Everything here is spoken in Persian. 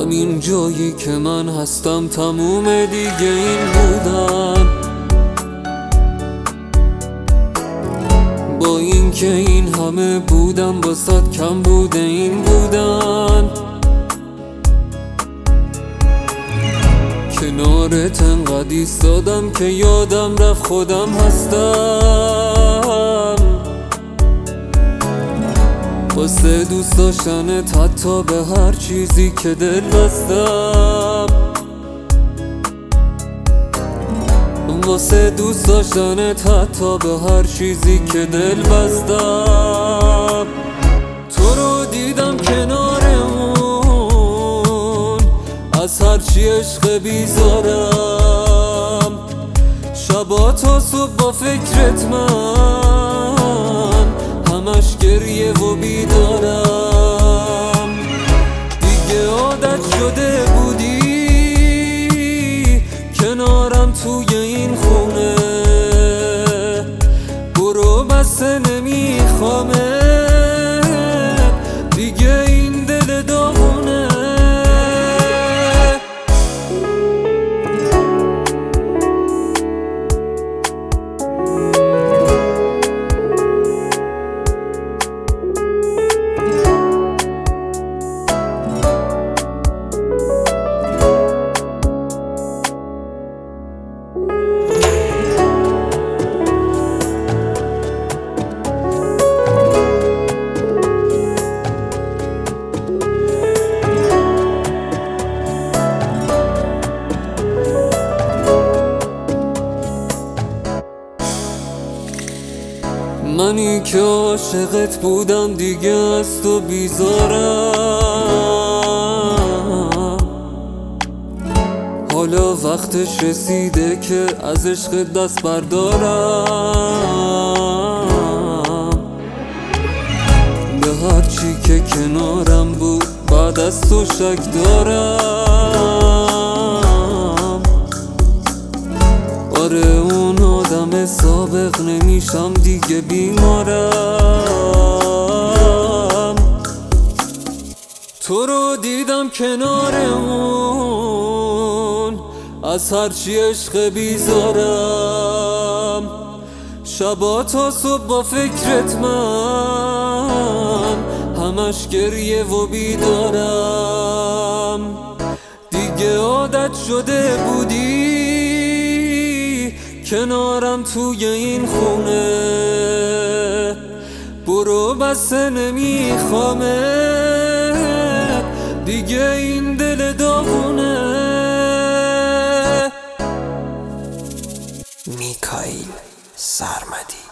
همین جایی که من هستم تموم دیگه این بودن. با اینکه این همه بودم واسات کم بوده این بودن. کنارت انقدر ایستادم که یادم رفت خودم هستم. واسه دوست داشتنت حتی به هر چیزی که دل بستم. واسه دوست داشتنت حتی به هر چیزی که دل بستم. تو رو دیدم کنارمون از هرچی عشق بیزارم. شبا تا صبح با فکرت من همش گریه و بیدارم. دیگه عادت شده بودی کنارم توی این خونه. برو بس نمیخوامه دیگه این دل داغونه. منی که عاشقت بودم دیگه از تو بیزارم. حالا وقتش رسیده که از عشق دست بردارم. به هرچی که کنارم بود بعد از تو شک دارم. آره اون آدم سابق نمیشم دیگه بیمارم. تو رو دیدم کنارمون از هرچی عشق بیزارم. شبا تا صبح با فکرت من همش گریه و بیدارم. دیگه عادت شده بودی کنارم توی این خونه. برو بس نمیخوامه دیگه این دل داغونه. میکائیل سرمدی.